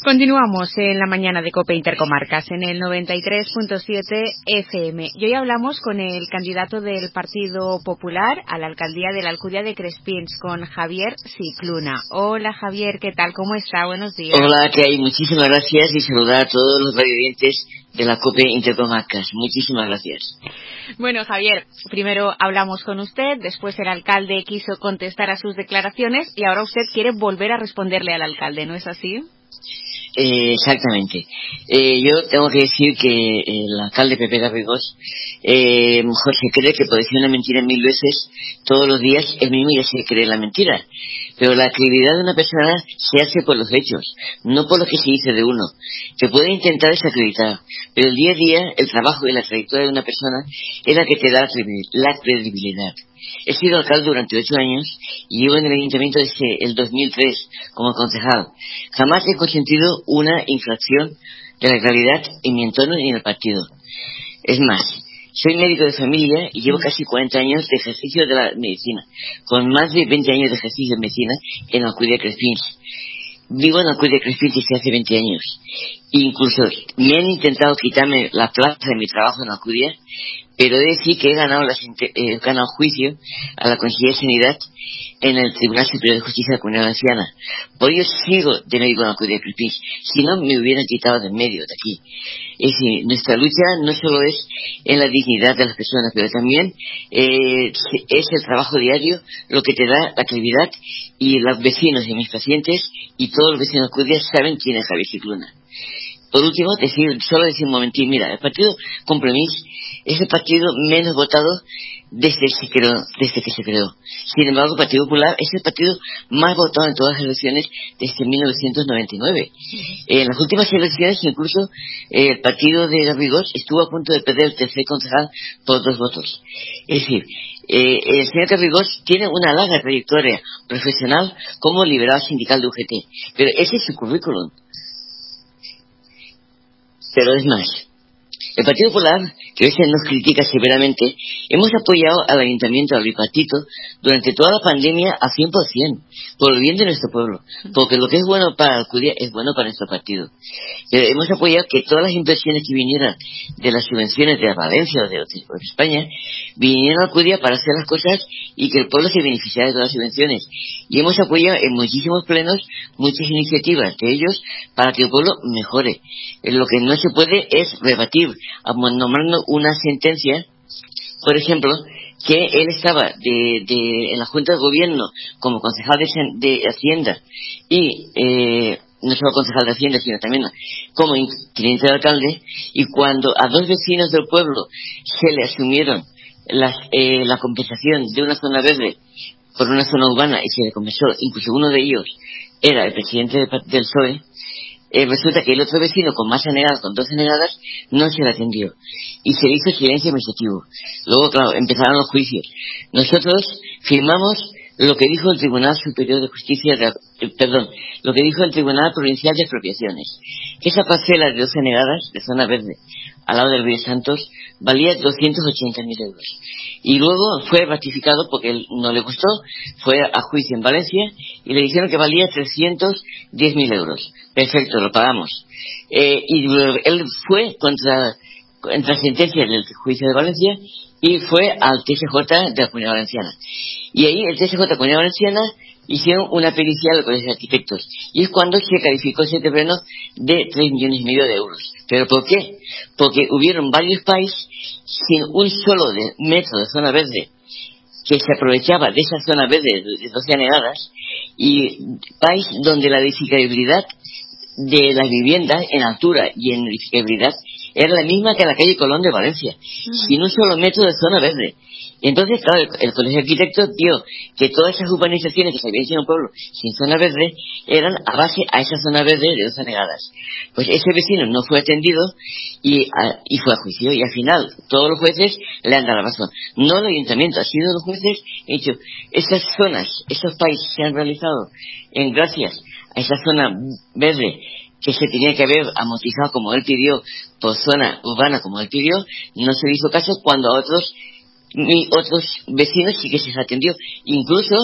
Continuamos en la mañana de COPE Intercomarcas en el 93.7 FM y hoy hablamos con el candidato del Partido Popular a la alcaldía de la Alcudia de Crespins, con Javier Scicluna. Hola Javier, ¿qué tal? ¿Cómo está? Buenos días. Hola, ¿qué hay? Muchísimas gracias y saludar a todos los radioyentes de la COPE Intercomarcas. Muchísimas gracias. Bueno, Javier, primero hablamos con usted, después el alcalde quiso contestar a sus declaraciones y ahora usted quiere volver a responderle al alcalde, ¿no es así? Exactamente. Yo tengo que decir que el alcalde Pepe Garrigós mejor se cree que puede decir una mentira 1000 veces todos los días, él mismo ya se cree la mentira. Pero la credibilidad de una persona se hace por los hechos, no por lo que se dice de uno. Se puede intentar desacreditar, pero el día a día, el trabajo y la trayectoria de una persona es la que te da la credibilidad. He sido alcalde durante 8 años y llevo en el ayuntamiento desde el 2003 como concejal. Jamás he consentido una infracción de la legalidad en mi entorno ni en el partido. Es más, soy médico de familia y llevo casi 40 años de ejercicio de la medicina, con más de 20 años de ejercicio de medicina en Alcudia de Crespins. Vivo en Alcudia de Crespins desde hace 20 años. Incluso me han intentado quitarme la plaza de mi trabajo en Alcudia, pero he de decir que he ganado juicio a la Consejería de Sanidad en el Tribunal Superior de Justicia de la Comunidad Valenciana. Por ello sigo de médico en Alcudia de Crespins. Si no, me hubieran quitado de en medio de aquí. Es decir, nuestra lucha no solo es en la dignidad de las personas, pero también es el trabajo diario lo que te da la credibilidad, y los vecinos de mis pacientes y todos los vecinos de Alcudia saben quién es Javier Scicluna. Por último, solo decir un momentín, mira, el partido Compromís es el partido menos votado desde que se creó. Sin embargo, el Partido Popular es el partido más votado en todas las elecciones desde 1999. En las últimas elecciones, incluso, el partido de Garrigós estuvo a punto de perder el tercer concejal por 2 votos. Es decir, el señor Garrigós tiene una larga trayectoria profesional como liberal sindical de UGT, pero ese es su currículum. Pero es más, el Partido Popular, que a veces nos critica severamente, hemos apoyado al Ayuntamiento, al bipartito, durante toda la pandemia a 100%, por el bien de nuestro pueblo, porque lo que es bueno para Alcudia es bueno para nuestro partido. Hemos apoyado que todas las inversiones que vinieran de las subvenciones de Valencia o de España, vinieran a Alcudia para hacer las cosas y que el pueblo se beneficiara de todas las subvenciones. Y hemos apoyado en muchísimos plenos muchas iniciativas de ellos para que el pueblo mejore. Lo que no se puede es rebatir, nombrando una sentencia, por ejemplo, que él estaba en la Junta de Gobierno como concejal de Hacienda y no solo concejal de Hacienda, sino también como teniente de alcalde, y cuando a 2 vecinos del pueblo se le asumieron la compensación de una zona verde por una zona urbana y se le compensó, incluso uno de ellos era el presidente del PSOE, resulta que el otro vecino con más anegadas, con 12 anegadas, no se le atendió y se le hizo silencio administrativo. Luego, claro, empezaron los juicios. Nosotros firmamos lo que dijo el Tribunal Superior de Justicia, lo que dijo el Tribunal Provincial de Expropiaciones, que esa parcela de 12 anegadas de zona verde al lado del Río Santos valía 280.000 euros. Y luego fue ratificado porque no le gustó, fue a juicio en Valencia y le dijeron que valía 310.000 euros. Perfecto, lo pagamos. Y él fue contra sentencia del juicio de Valencia y fue al TSJ de la Comunidad Valenciana. Y ahí el TSJ de la Comunidad Valenciana hicieron una pericia al Colegio de Arquitectos. Y es cuando se calificó ese terreno de 3,5 millones de euros. ¿Pero por qué? Porque hubieron varios países sin un solo metro de zona verde que se aprovechaba de esa zona verde de 12 anegadas, y país donde la edificabilidad de las viviendas en altura y en edificabilidad era la misma que la calle Colón de Valencia, sin un solo metro de zona verde. Y entonces, claro, el Colegio de Arquitectos vio que todas esas urbanizaciones que se habían hecho en un pueblo sin zona verde eran a base a esa zona verde de 2 anegadas. Pues ese vecino no fue atendido y fue a juicio, y al final todos los jueces le han dado la razón. No el ayuntamiento, ha sido los jueces que han dicho, esas zonas, esos países se han realizado gracias a esa zona verde que se tenía que haber amortizado como él pidió, por zona urbana como él pidió, no se le hizo caso, cuando a otros vecinos sí que se les atendió. Incluso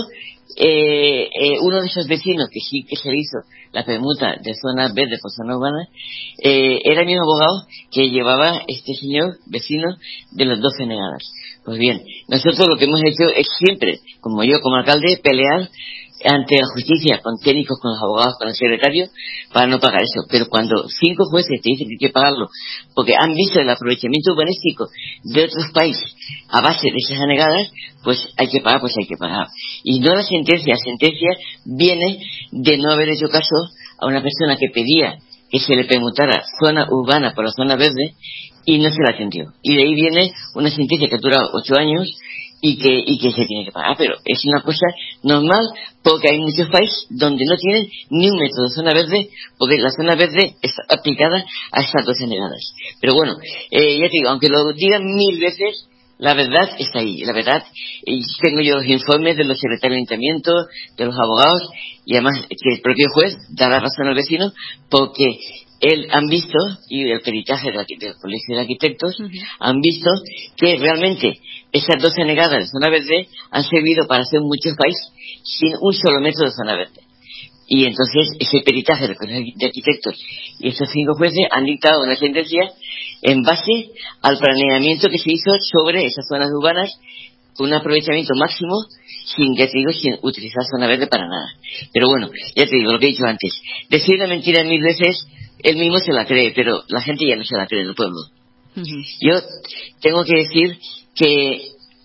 uno de esos vecinos que sí que se hizo la permuta de zona verde por zona urbana, era el mismo abogado que llevaba este señor vecino de las 12 negadas. Pues bien, nosotros lo que hemos hecho es siempre, como yo como alcalde, pelear ante la justicia, con técnicos, con los abogados, con el secretario, para no pagar eso. Pero cuando 5 jueces te dicen que hay que pagarlo, porque han visto el aprovechamiento urbanístico de otros países a base de esas anegadas, pues hay que pagar, pues hay que pagar. Y no la sentencia viene de no haber hecho caso a una persona que pedía que se le permutara zona urbana por la zona verde y no se la atendió. Y de ahí viene una sentencia que ha durado 8 años y que se tiene que pagar, pero es una cosa normal porque hay muchos países donde no tienen ni un metro de zona verde, porque la zona verde está aplicada a estas 12 negadas. Pero bueno, ya te digo, aunque lo digan 1000 veces, la verdad está ahí, la verdad, tengo yo los informes de los secretarios de ayuntamiento, de los abogados, y además que el propio juez da la razón al vecino, porque han visto, y el peritaje del Colegio de Arquitectos, han visto que realmente esas 12 negadas de zona verde han servido para hacer muchos países sin un solo metro de zona verde. Y entonces ese peritaje del Colegio de Arquitectos y estos 5 jueces han dictado una sentencia en base al planeamiento que se hizo sobre esas zonas urbanas con un aprovechamiento máximo sin utilizar zona verde para nada. Pero bueno, ya te digo lo que he dicho antes, decir la mentira 1000 veces, él mismo se la cree, pero la gente ya no se la cree en el pueblo. Yo tengo que decir que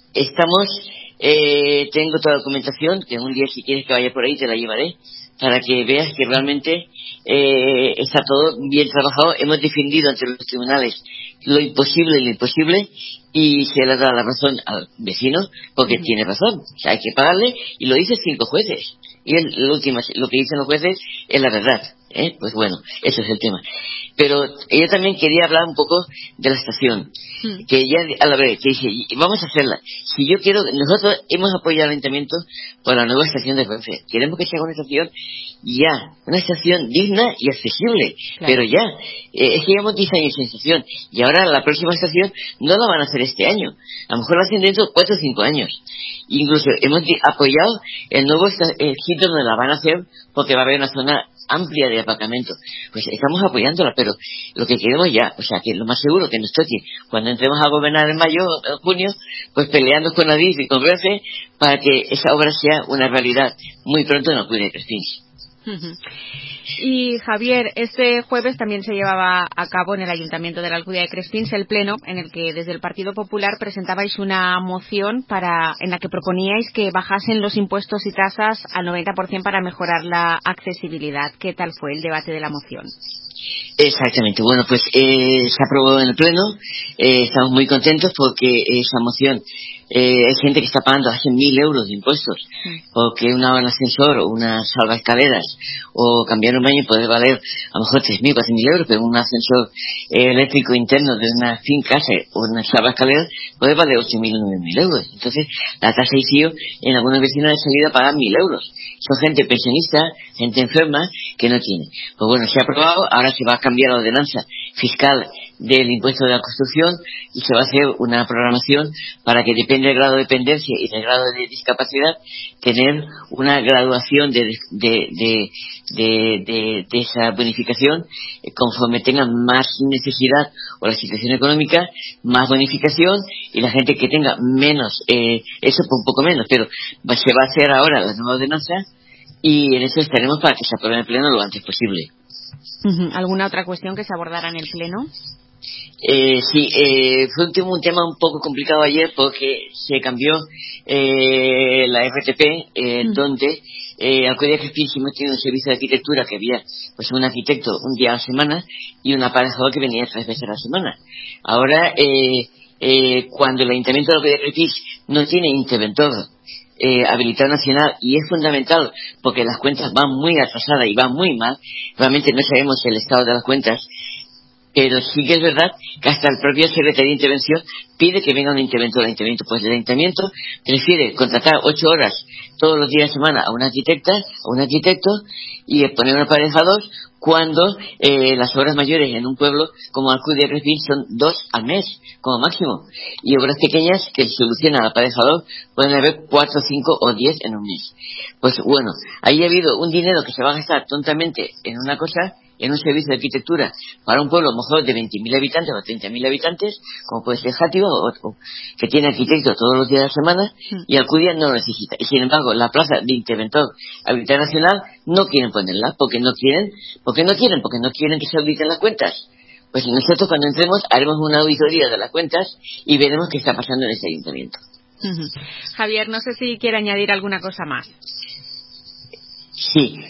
tengo toda la documentación, que un día si quieres que vaya por ahí te la llevaré, para que veas que realmente está todo bien trabajado. Hemos defendido ante los tribunales lo imposible y lo imposible, y se le ha dado la razón al vecino, porque tiene razón, o sea, hay que pagarle, y lo dicen 5 jueces, y lo que dicen los jueces es la verdad, pues bueno, ese es el tema. Pero yo también quería hablar un poco de la estación, que ya a la vez, que dije, vamos a hacerla. Si yo quiero, nosotros hemos apoyado al ayuntamiento por la nueva estación de Renfe. Queremos que sea una estación una estación digna y accesible, claro. Pero es que llevamos 10 años en estación, y ahora la próxima estación no la van a hacer este año, a lo mejor la hacen dentro de 4 o 5 años. Incluso hemos apoyado el nuevo sitio donde la van a hacer, porque va a haber una zona amplia de aparcamiento. Pues estamos apoyándola, pero lo que queremos o sea, que lo más seguro que nos toque cuando entremos a gobernar en mayo o junio, pues peleando con Adif y con Renfe para que esa obra sea una realidad muy pronto en la Alcudia de Crespins. Y Javier, este jueves también se llevaba a cabo en el Ayuntamiento de la Alcudia de Crespins el pleno en el que desde el Partido Popular presentabais una moción en la que proponíais que bajasen los impuestos y tasas al 90% para mejorar la accesibilidad. ¿Qué tal fue el debate de la moción? Exactamente, bueno, pues se aprobó en el pleno, estamos muy contentos porque esa moción, hay gente que está pagando hace 1.000 euros de impuestos, porque un ascensor o unas salvaescaleras o cambiar un baño puede valer a lo mejor 3.000, 4.000 euros, pero un ascensor eléctrico interno de una finca o una salvaescaleras puede valer 8.000 o 9.000 euros. Entonces la tasa de ICIO en algunos vecinos ha salido a pagar 1.000 euros. Son gente pensionista, gente enferma que no tiene. Pues bueno, se ha aprobado, ahora se va a cambiar la ordenanza fiscal del impuesto de la construcción y se va a hacer una programación para que depende del grado de dependencia y del grado de discapacidad tener una graduación de esa bonificación conforme tengan más necesidad o la situación económica, más bonificación, y la gente que tenga menos, eso por un poco menos, pero se va a hacer ahora la nueva ordenanza y en eso estaremos para que se apruebe en el pleno lo antes posible. ¿Alguna otra cuestión que se abordara en el pleno? Sí, fue un tema un poco complicado ayer porque se cambió la RTP, donde Alcudia de Crespins hemos tenido un servicio de arquitectura que había pues un arquitecto un día a la semana y un aparejador que venía 3 veces a la semana. Ahora, cuando el Ayuntamiento de Alcudia de Crespins no tiene interventor habilitado nacional, y es fundamental porque las cuentas van muy atrasadas y van muy mal, realmente no sabemos el estado de las cuentas, Pero sí que es verdad que hasta el propio Secretaría de Intervención pide que venga un interventor. El ayuntamiento, pues el ayuntamiento prefiere contratar 8 horas todos los días de semana a una arquitecta, a un arquitecto, y poner un aparejador cuando las obras mayores en un pueblo como Alcudia de Crespins son 2 al mes, como máximo. Y obras pequeñas que solucionan al aparejador pueden haber 4, 5 o 10 en un mes. Pues bueno, ahí ha habido un dinero que se va a gastar tontamente en una cosa, en un servicio de arquitectura para un pueblo a lo mejor de 20.000 habitantes o 30.000 habitantes, como puede ser Játiva, o que tiene arquitectos todos los días de la semana, y Alcudia no lo necesita. Y sin embargo, la plaza de interventor habitacional no quieren ponerla, porque no quieren que se auditen las cuentas. Pues nosotros cuando entremos haremos una auditoría de las cuentas y veremos qué está pasando en ese ayuntamiento. Javier, no sé si quiere añadir alguna cosa más. Sí,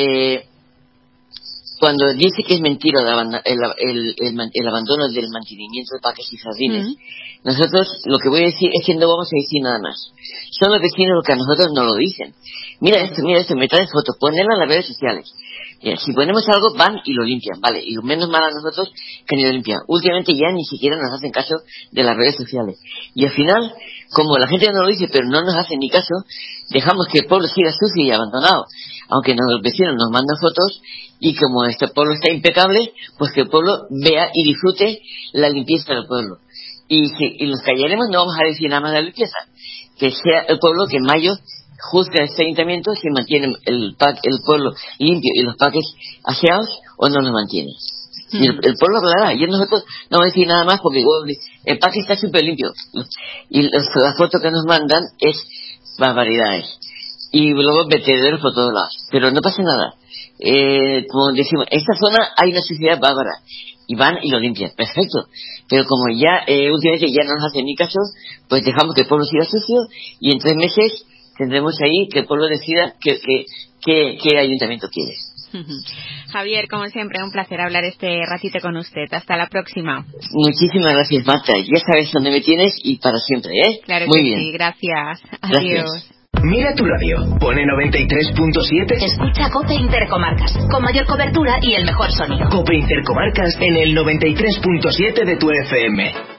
cuando dice que es mentira el abandono del mantenimiento de parques y jardines, nosotros lo que voy a decir es que no vamos a decir nada más. Son los vecinos los que a nosotros no lo dicen. Mira esto, me traen fotos, ponerla en las redes sociales. Mira, si ponemos algo, van y lo limpian, ¿vale? Y menos mal a nosotros que ni lo limpian. Últimamente ya ni siquiera nos hacen caso de las redes sociales. Y al final, como la gente no lo dice, pero no nos hace ni caso, dejamos que el pueblo siga sucio y abandonado. Aunque los vecinos nos mandan fotos, y como este pueblo está impecable, pues que el pueblo vea y disfrute la limpieza del pueblo. Y los callaremos, no vamos a decir nada más de la limpieza. Que sea el pueblo que en mayo juzgue a este ayuntamiento si mantiene el pueblo limpio y los parques aseados o no los mantiene. Y el pueblo hablará, y nosotros no vamos a decir nada más porque el parque está súper limpio. Y las fotos que nos mandan es barbaridades. Y luego vertederos por todos lados. Pero no pasa nada. Como decimos, en esta zona hay una suciedad bárbara. Y van y lo limpian. Perfecto. Pero como ya últimamente ya no nos hacen ni caso, pues dejamos que el pueblo siga sucio y en 3 meses tendremos ahí que el pueblo decida qué ayuntamiento quiere. Javier, como siempre, un placer hablar este ratito con usted. Hasta la próxima. Muchísimas gracias, Marta. Ya sabes dónde me tienes y para siempre, ¿eh? Claro Muy que bien. Sí, gracias. Gracias. Adiós. Mira tu radio, pone 93.7. Escucha COPE Intercomarcas, con mayor cobertura y el mejor sonido. COPE Intercomarcas en el 93.7 de tu FM.